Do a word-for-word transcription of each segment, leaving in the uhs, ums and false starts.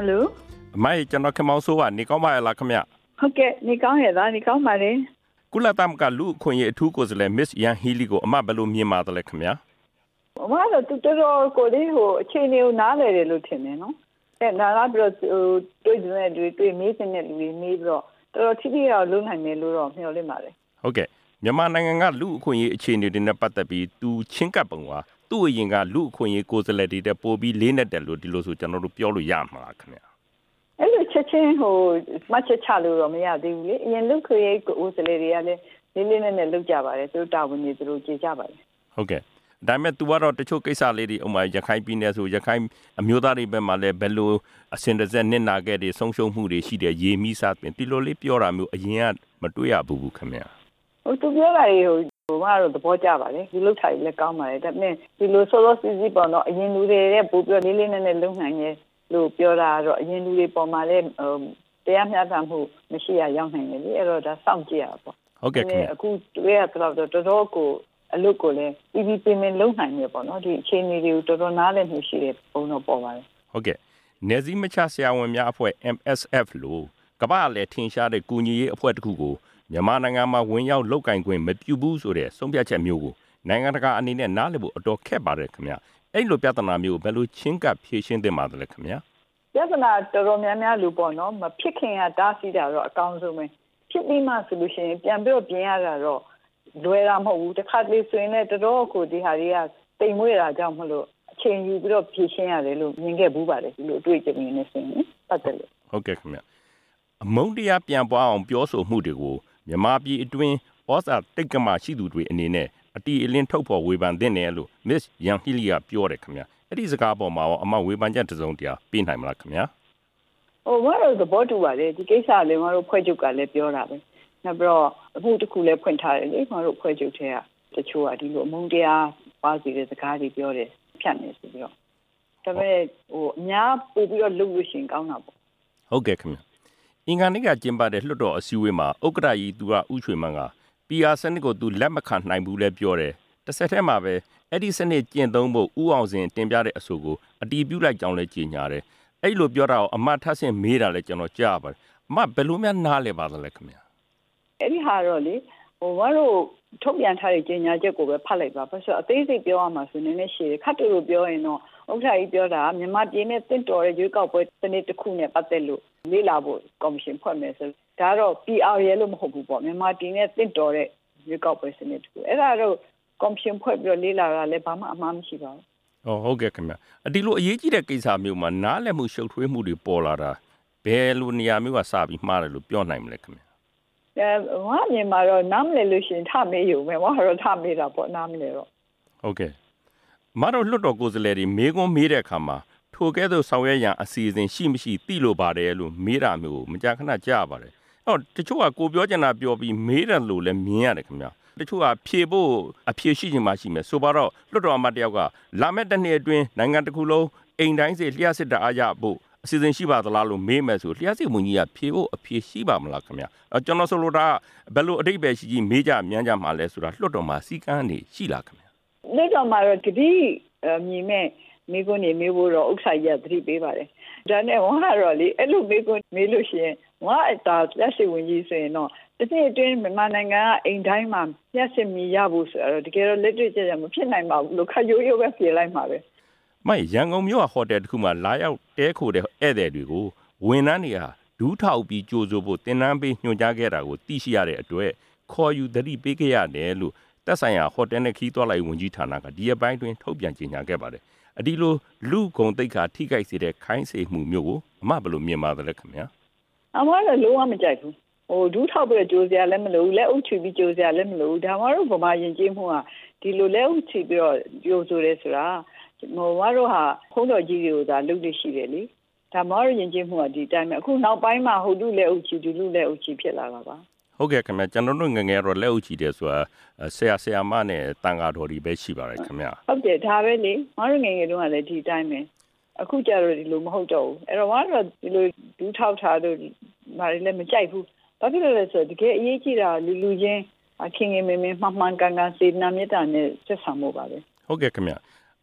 Hello အမိုင်ကျွန်တော်ခင်မောင်ဆိုးကနေကောင်းပါရဲ့လားခင်ဗျဟုတ်ကဲ့နေကောင်းရဲ့သားနေကောင်းပါလေကုလသမဂ္ဂလူအခွင့်အရေးအထူးကိုယ်စားလှယ် Miss Yang Healy ကိုအမဘယ်လိုမြင်ပါတယ်လဲခင်ဗျာအမတော့တူတော်ကိုလေးဟိုအခြေအနေကိုနားလည်တယ်လို့ထင်တယ်နော်အဲနားလာပြီးတော့တွေ့တဲ့တွေ့တွေ့မေးတဲ့လူတွေမေးပြီးတော့တော်တော်ထိထိရောက်လုံးနိုင်တယ်လို့တော့မျှော်လင့်ပါတယ်ဟုတ်ကဲ့မြန်မာနိုင်ငံကလူအခွင့်အရေးအခြေအနေတွေနဲ့ပတ်သက်ပြီးသူချင်းကပ်ပုံကသူ့အရင်ကလူအခွင့်အရေးကိုယ်စားလှယ်တွေတဲ့ပို့ပြီးလေးနဲ့တယ်လို့ဒီလိုဆိုကျွန်တော်တို့ပြောလို့ရမှာလားခင်ဗျာအဲ့လိုချက်ချင်းဟိုမှတ်ချက်ချလို့တော့မရသေးဘူးလေအရင်လူခွေရေးကိုယ်စားလှယ်တွေကလည်းလေးလေးနဲ့နဲ့လုပ်ကြပါတယ်သူတို့တာဝန်တွေသူတို့ကြည့်ကြပါတယ်ဟုတ်ကဲ့ဒါပေမဲ့ तू ကတော့တချို့ကိစ္စလေးတွေဥမာရခိုင်ပြည်နယ်ဆိုရခိုင်အမျိုးသားတွေဘက်မှာလည်းဘယ်လိုအစင်တဆက်နစ်နာခဲ့တွေဆုံးရှုံးမှုတွေရှိတယ်ရေမီးစားပြင်ဒီလိုလေးပြောတာမျိုးအရင်ကမတွေ့ရဘူးခင်ဗျာဟိုသူပြောတာတွေဟိုဟိုကတော့သဘောကျပါတယ်ဒီလိုထိုင်လည်းကောင်းပါတယ်ဒါပေမဲ့ဒီလိုစောစောစီးစီးပေါ့နော်အရင်လူတွေရဲ့ပို့ပြောလေးလေးနဲ့နဲ့လုံနိုင်ရဲ့လို့ပြောတာတော့အရင်လူတွေပေါ်မှာလည်းတရားမျှတမှုမရှိရရောက်နိုင်တယ်လေအဲ့တော့ဒါစောင့်ကြည့်ရပါပေါ့ဟုတ်ကဲ့ခင်ဗျအခုတွေ့ရတော့တော်တော်ကိုအလုပ်ကိုလည်း P P ပြင်မလုံနိုင်ရပေါ့နော်ဒီအခြေအနေတွေကိုတော်တော်နားလည်မှုရှိတဲ့ပုံတော့ပေါ်ပါတယ်ဟုတ်ကဲ့နေစည်းမချဆရာဝန်များအဖွဲ့ M S F လို့ကမ္ဘာလည်းထင်ရှားတဲ့ကူညီရေးအဖွဲ့တစ်ခုကိုမြန်မာနိုင်ငံမှာဝင်ရောက်လုပ်ကင်ခွင့်မပြုဘူးဆိုတဲ့ဆုံးဖြတ်ချက်မျိုးကိုနိုင်ငံတကာအနေနဲ့နားလည်ဖို့အတော်ခက်ပါတယ်ခင်ဗျအဲ့လိုပြဿနာမျိုးဘယ်လိုချင်းကပ်ဖြေရှင်းသင့်ပါသလဲခင်ဗျပြဿနာတော်တော်များများလို့ပေါ့နော်မဖြစ်ခင်ကတားဆီးတာတော့အကောင်းဆုံးပဲဖြစ်ပြီးမှဆိုလို့ရှိရင်ပြန်ပြီးတော့ပြင်ရတာတော့လွယ်တာမဟုတ်ဘူးတစ်ခါတလေဆိုရင်လည်းတော်တော်ကိုဒီဟာတွေကတိမ်မွေးတာကြောင့်မလို့အချိန်ယူပြီးတော့ဖြေရှင်းရတယ်လို့မြင်ခဲ့ဘူးပါတယ်ဒီလိုအတွေ့အကြုံတွေနဲ့ဆိုရင်ပတ်သက်လို့ဟုတ်ကဲ့ခင်ဗျအမုန်းတရားပြန်ပွားအောင်ပြောဆိုမှုတွေကိုမြန်မာပြည်အတွင်းဩဇာတိတ်ကမရှိသူတွေအနေနဲ့အတီအလင်းထုတ်ဖော်ဝေဖန်သင့်တယ်လို့ Miss Yang Healy ကပြောတယ်ခင်ဗျအဲ့ဒီစကားပေါ်မှာအမဝေဖန်ချက်တစ်စုံတရာပေးနိုင်မလားခင်ဗျဟိုဘာလို့သဘောတူပါလဲဒီကိစ္စလည်းမတို့ဖွဲ့ချုပ်ကလည်းပြောတာပဲနောက်ပြီးတော့အမှုတစ်ခုလည်းဖွင့်ထားတယ်လေမတို့ဖွဲ့ချုပ်ထဲကတချို့ကဒီလိုအမုန်းတရားပါစီတဲ့စကားတွေပြောတယ်ဖြတ်နေဆိုပြီးတော့ဒါပေမဲ့ဟိုအများပို့ပြီးတော့လုပ်လို့ရှိရင်ကောင်းတာပေါ့ဟုတ်ကဲ့ခင်ဗျအင်္ဂါနေ့ကကျင်းပတဲ့လွှတ်တော်အစည်းအဝေးမှာဥက္ကဋ္ဌကြီးသူကဥရွှေမန်းက P R စနစ်ကိုသူလက်မခံနိုင်ဘူးလဲပြောတယ်တစ်ဆက်တည်းမှာပဲအဲ့ဒီစနစ်ကျင့်သုံးဖို့ဥအောင်စင်တင်ပြတဲ့အဆိုကိုအတီးပြုတ်လိုက်ကြောင်းလဲကြေညာတယ်အဲ့လိုပြောတာကိုအမတ်ထပ်ဆင့်မေးတာလဲကျွန်တော်ကြားပါတယ်အမဘယ်လိုများနားလဲပါသလဲခင်ဗျအဲ့ဒီဟာတော့လေဟိုဘာလို့ထုတ်ပြန်ထားတဲ့ကြေညာချက်ကိုပဲဖတ်လိုက်ပါဘာလို့အသေးစိတ်ပြောရမှာဆိုနည်းနည်းရှည်တယ်ခတ်တူလို့ပြောရင်တော့ဥက္ကဋ္ဌကြီးပြောတာမြန်မာပြည်နဲ့တင့်တော်တဲ့ရွေးကောက်ပွဲစနစ်တစ်ခုနဲ့ပတ်သက်လို့လေ့လာဖို့ကော်မရှင်ဖွဲ့မယ်ဆိုဒါတော့ P R ရဲလို့မဟုတ်ဘူးပေါ့မြန်မာပြည်နဲ့တင့်တော်တဲ့ရွေးကောက်ပွဲစနစ်တစ်ခုအဲ့ဒါတော့ကော်မရှင်ဖွဲ့ပြီးတော့လေ့လာတာလည်းဘာမှအမှားမရှိပါဘူး။အော်ဟုတ်ကဲ့ခင်ဗျ။ဒီလိုအရေးကြီးတဲ့ကိစ္စမျိုးမှာနားလည်မှုရှုပ်ထွေးမှုတွေပေါ်လာတာဘယ်လိုနေရာမျိုးကစပြီးမှားတယ်လို့ပြောနိုင်မလဲခင်ဗျ။အဲဟောမြန်မာတော့နားမလည်လို့ရှိရင်ထမေးယူမယ်ဟောတော့ထမေးတာပေါ့နားမလည်တော့ဟုတ်ကဲ့မတော်လွတ်တော်ကိုယ်စားလှယ်တွေမေးခွန်းမေးတဲ့အခါမှာထိုကဲ့သို့ဆောင်ရွက်ရန်အစီအစဉ်ရှိမရှိသိလို့ပါတယ်လို့မေးတာမျိုးမကြာခဏကြားပါတယ်။အော်တချို့ကကိုပြောချင်တာပြောပြီးမေးတယ်လို့လည်းမြင်ရတယ်ခင်ဗျ။တချို့ကဖြေဖို့အဖြေရှိချင်မှရှိမယ်ဆိုပါတော့လွတ်တော်အမတ်တယောက်ကလာမယ့်တစ်နှစ်အတွင်းနိုင်ငံတစ်ခုလုံးအိမ်တိုင်းစေလျှက်စစ်တအားရဖို့အစီအစဉ်ရှိပါသလားလို့မေးမယ်ဆိုလျှက်စစ်ဝန်ကြီးကဖြေဖို့အဖြေရှိပါမလားခင်ဗျ။ကျွန်တော်ဆိုလိုတာဘယ်လိုအတိတ်ပဲရှိကြီးမေးကြမြန်းကြမှာလဲဆိုတာလွတ်တော်မှာစီကန်းနေရှိလားခင်ဗျ။လွတ်တော်မှာတော့တတိမြင်မဲ့မိကွန်းနေမေးဖို့တော့ဥက္ကဋ္ဌကြီးကသတိပေးပါတယ်။ဒါနဲ့ဝါတော့လေအဲ့လိုမိကွန်းမေးလို့ရှိရင်ဝါအတာလက်ရှိဝင်ကြီးဆိုရင်တော့တစ်နှစ်အတွင်းမြန်မာနိုင်ငံကအိမ်တိုင်းမှာလက်စစ်မီရဖို့ဆိုတော့တကယ်တော့လက်တွေ့ကျကျမဖြစ်နိုင်ပါဘူးလို့ခက်ရိုးရိုးပဲပြေးလိုက်မှာပဲ။မိုင်ရန်ကုန်မြို့ဟိုတယ်တစ်ခုမှာလာရောက်တဲခိုတဲ့ဧည့်သည်တွေကိုဝန်ထမ်းတွေကဒူးထောက်ပြီးကြိုးစိုးဖို့တင်နန်းပေးညွှန်ကြားခဲ့တာကိုသိရှိရတဲ့အတွက်ခေါ်ယူသတိပေးခဲ့ရတယ်လို့သက်ဆိုင်ရာဟိုတယ်နဲ့ခီးသွားလိုက်ဝန်ကြီးဌာနကဒီအပိုင်းတွင်ထုတ်ပြန်ကြေညာခဲ့ပါတယ်။အဒီလိုလူဂုံတိတ်ခါထိခိုက်စေတဲ့ခိုင်းစေမှုမျိုးကိုအမဘယ်လိုမြင်ပါသလဲခင်ဗျာ။အမလည်းလုံးဝမကြိုက်ဘူး။ဟိုဒူးထောက်ပြီးကြိုးစရာလည်းမလိုဘူးလက်အုပ်ချပြီးကြိုးစရာလည်းမလိုဘူးဒါမှတော့ဗမာယဉ်ကျေးမှုကဒီလိုလက်အုပ်ချပြီးတော့ကြိုးဆိုရဲဆိုတာဟိုဘာလို့ဟာခုံးတော်ကြီးတွေကိုသာလုပ်လို့ရှိတယ်လေ။ဒါမှတော့ယဉ်ကျေးမှုကဒီတိုင်းပဲအခုနောက်ပိုင်းမှာဟိုလူလက်အုပ်ချဒူလူလက်အုပ်ချဖြစ်လာတာပါ။ဟုတ်ကဲ့ခင်ဗျာကျွန်တော်တို့ငငယ်တော့လက်အုပ်ချတယ်ဆိုတာဆရာဆရာမနဲ့တန်ဃာတော်တွေပဲရှိပါတယ်ခင်ဗျာဟုတ်တယ်ဒါပဲလေမတို့ငငယ်တုန်းကလည်းဒီတိုင်းပဲအခုကျတော့ဒီလိုမဟုတ်တော့ဘူးအဲ့တော့မတို့ဒီလိုဒူးထောက်ထားလို့မာလည်းမကြိုက်ဘူးဘာဖြစ်လို့လဲဆိုတော့တကယ်အရေးကြီးတာလူလူချင်းခင်ခင်မင်းမင်းမှန်မှန်ကန်ကန်စေတနာမေတ္တာနဲ့ဆက်ဆံဖို့ပါပဲဟုတ်ကဲ့ခင်ဗျ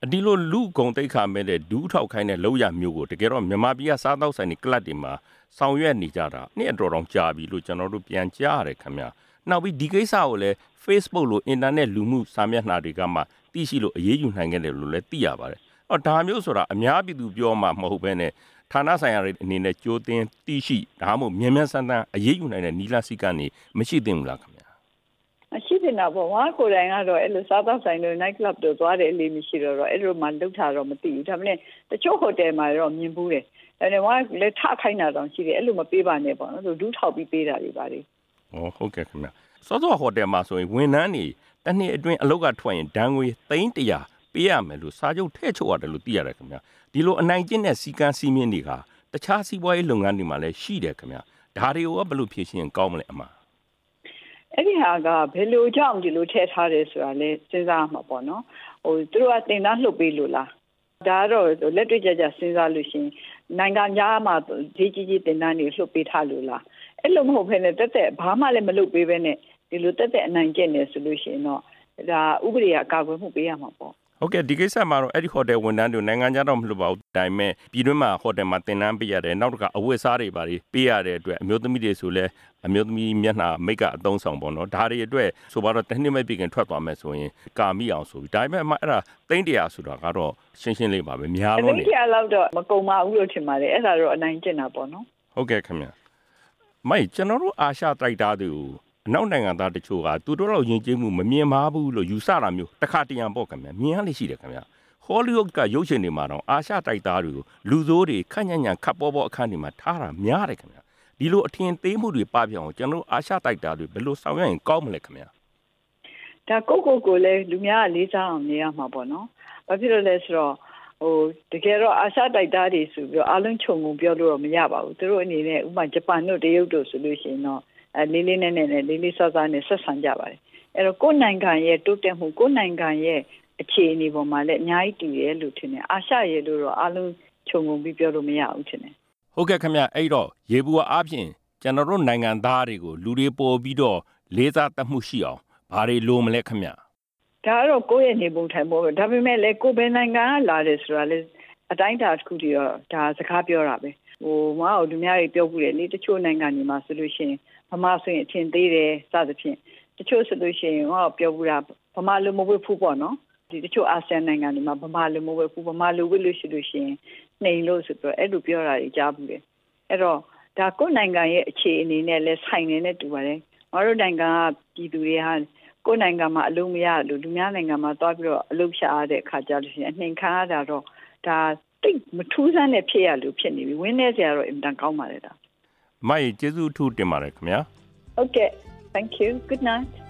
ဒီလိုလူကုန်တိတ်ခါမဲ့တဲ့ဒူးထောက်ခိုင်းတဲ့လောက်ရမျိုးကိုတကယ်တော့မြန်မာပြည်ကစားတောက်ဆိုင်တွေကလပ်တွေမှာဆောင်ရွက်နေကြတာနှစ်အတော်တော်ကြာပြီလို့ကျွန်တော်တို့ပြန်ကြားရတယ်ခင်ဗျာနောက်ပြီးဒီကိစ္စကိုလည်း Facebook လို့ internet လူမှုစာမျက်နှာတွေကမှသိရှိလို့အရေးယူနိုင်ခဲ့တယ်လို့လည်းသိရပါတယ်အော်ဒါမျိုးဆိုတာအများပြည်သူပြောမှမဟုတ်ဘဲနဲ့ဌာနဆိုင်ရာတွေအနေနဲ့ကြိုးတင်သိရှိဒါမှမဟုတ်မြန်မြန်ဆန်ဆန်အရေးယူနိုင်တဲ့နီလာစီကနေမရှိသင့်ဘူးလားခင်ဗျာရှိနေတာပေါ့ဝါကိုယ်တိုင်ကတော့အဲ့လိုစားသောက်ဆိုင်တွေ night club တွေသွားတယ်အလေးမရှိတော့တော့အဲ့လိုမှလှုပ်ထားတော့မသိဘူးဒါပေမဲ့တချို့ဟိုတယ်မှာတော့မြင်ဘူးတယ်အဲ့ဒါဝါလက်ထခိုင်းတာတောင်ရှိတယ်အဲ့လိုမပေးပါနဲ့ပေါ့နော်သူဒူးထောက်ပြီးပေးတာတွေပါလေဟောဟုတ်ကဲ့ခင်ဗျာစောစောဟိုတယ်မှာဆိုရင်ဝန်ထမ်းတွေတစ်နှစ်အတွင်းအလုပ်ကထွက်ရင်ဒဏ်ငွေသိန်းတစ်ရာပေးရမယ်လို့စာချုပ်ထည့်ချုပ်ရတယ်လို့သိရတယ်ခင်ဗျာဒီလိုအနိုင်ကျင့်တဲ့စီကံစီမင်းတွေကတခြားစီးပွားရေးလုပ်ငန်းတွေမှာလည်းရှိတယ်ခင်ဗျာဒါတွေကိုဘယ်လိုဖြေရှင်းကောင်းမလဲအမှားအဲ့ဒီဟာကဘယ်လိုကြောင့်ဒီလိုထည့်ထားတယ်ဆိုတာလဲစဉ်းစားမှာပေါ့နော်ဟိုသူတို့ကတင်သားလှုပ်ပေးလို့လားဒါကတော့လက်တွေ့ကြကြစဉ်းစားလို့ရှိရင်နိုင်ငံခြားမှာဒီကြီးကြီးတင်သားတွေလှုပ်ပေးထားလို့လားအဲ့လိုမဟုတ်ဘဲနဲ့တက်တက်ဘာမှလည်းမလုပ်ပေးဘဲနဲ့ဒီလိုတက်တက်အနိုင်ကျင့်နေဆိုလို့ရှိရင်တော့ဒါဥပဒေကအကာအကွယ်မှုပေးရမှာပေါ့ဟုတ်ကဲ့ဒီကိစ္စမှာတော့အဲ့ဒီဟိုတယ်ဝန်ထမ်းတွေနိုင်ငံခြားတော့မလုပ်ပါဘူးဒါပေမဲ့ပြည်တွင်းမှာဟိုတယ်မှာတင်တန်းပေးရတယ်နောက်တစ်ခါအဝတ်စားတွေပါပေးရတဲ့အတွက်အမျိုးသမီးတွေဆိုလဲအမျိုးသမီးမျက်နှာမိတ်ကအသုံးဆောင်ပေါ့နော်ဒါတွေအတွက်ဆိုပါတော့တစ်နှစ်မဲ့ပြည်ခင်ထွက်သွားမယ်ဆိုရင်ကာမိအောင်ဆိုပြီးဒါပေမဲ့အမအဲ့ဒါသိန်းတရာဆိုတာကတော့ရှင်းရှင်းလေးပါပဲများလို့နေသိန်းတရာလောက်တော့မကုန်ပါဘူးလို့ထင်ပါတယ်အဲ့ဒါတော့အနိုင်ကျင့်တာပေါ့နော်ဟုတ်ကဲ့ခင်ဗျမိုက်ကျွန်တော်တို့အာရှတိုက်သားတွေကိုအနောက်နိုင်ငံသားတချို့ကသူတို့တော့ယဉ်ကျေးမှုမမြင်ပါဘူးလို့ယူဆတာမျိုးတစ်ခါတရံပေါ့ခင်ဗျမြင်ရလိမ့်ရှိတယ်ခင်ဗျဟောလိဝုဒ်ကရုပ်ရှင်တွေမှာတော့အာရှတိုက်သားတွေကိုလူဆိုးတွေခက်ညံ့ညံ့ခပ်ပေါ်ပေါ်အခန်းတွေမှာထားတာများတယ်ခင်ဗျဒီလိုအထင်သေးမှုတွေပပြအောင်ကျွန်တော်အာရှတိုက်သားတွေဘယ်လိုဆောင်ရွက်ရင်ကောင်းမလဲခင်ဗျဒါကိုကိုကိုလည်းလူများကလေးစားအောင်နေရမှာပေါ့နော်ဘာဖြစ်လို့လဲဆိုတော့ဟိုတကယ်တော့အာရှတိုက်သားတွေဆိုပြီးအားလုံးခြုံငုံပြောလို့တော့မရပါဘူးသူတို့အနေနဲ့ဥပမာဂျပန်တို့တရုတ်တို့ဆိုလို့ရှိရင်တော့အဲလေးလေးနဲ့နဲ့လေးလေးစားစားနဲ့ဆက်ဆံကြပါတယ်အဲ့တော့ကိုယ်နိုင်ငံရဲ့တိုးတက်မှုကိုယ်နိုင်ငံရဲ့အခြေအနေပေါ်မှာလည်းအများကြီးတည်ရဲလို့ထင်တယ်အာရှရဲ့လို့တော့အားလုံးခြုံငုံပြီးပြောလို့မရဘူးထင်တယ်ဟုတ်ကဲ့ခင်ဗျအဲ့တော့ရေဘူးအားဖြင့်ကျွန်တော်တို့နိုင်ငံသားတွေကိုလူတွေပေါ်ပြီးတော့လေးစားတတ်မှုရှိအောင်ဘာတွေလိုမလဲခင်ဗျဒါကတော့ကိုယ့်ရဲ့နေပုံထိုင်ပုံပဲဒါပေမဲ့လည်းကိုယ်ဘယ်နိုင်ငံကလာတယ်ဆိုတာလေအတိုင်းအတာတစ်ခုတည်းတော့ဒါစကားပြောတာပဲဟိုမဟုတ်လူများတွေပြောဘူးလေတချို့နိုင်ငံတွေမှာဆိုလို့ရှိရင်ဗမာဆိုရင်အထင်သေးတယ်စသဖြင့်တချို့ဆိုလို့ရှိရင်ဟောပြောဘူးတာဗမာလူမဝတ်ဘူးပေါ့နော်ဒီတချို့အာဆီယံနိုင်ငံတွေမှာဗမာလူမဝတ်ဘူးဗမာလူဝတ်လို့ရှိလို့ရှိရင်နှိမ်လို့ဆိုတော့အဲ့လိုပြောတာကြီးကြားဘူးလေအဲ့တော့ဒါကိုယ်နိုင်ငံရဲ့အခြေအနေနဲ့လဲဆိုင်နေနဲ့တူပါတယ်ငါတို့နိုင်ငံကပြည်သူတွေဟာကိုယ်နိုင်ငံမှာအလုံးမရလို့လူများနိုင်ငံမှာသွားပြီးတော့အလုပ်ရှာရတဲ့အခါကြလို့ရှိရင်အနှင်ခံရတာတော့ဒါတိတ်မထူးဆန်းတဲ့ဖြစ်ရလို့ဖြစ်နေပြီဝင်းနေစရာတော့အင်တန်ကောင်းပါလေဒါမိုင်ကျေးဇူးထူးတင်ပါတယ်ခင်ဗျာဟုတ်ကဲ့ thank you good night